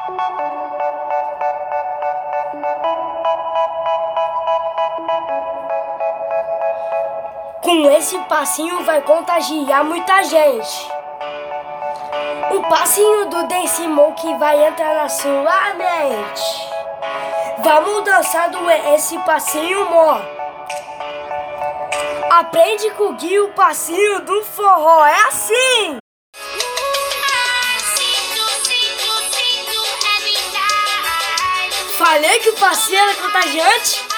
Com esse passinho vai contagiar muita gente. O passinho do Dance Monkey vai entrar na sua mente. Vamos dançando esse passinho, mó. Aprende com o Gui o passinho do forró. É assim! Falei que o passinho era contagiante?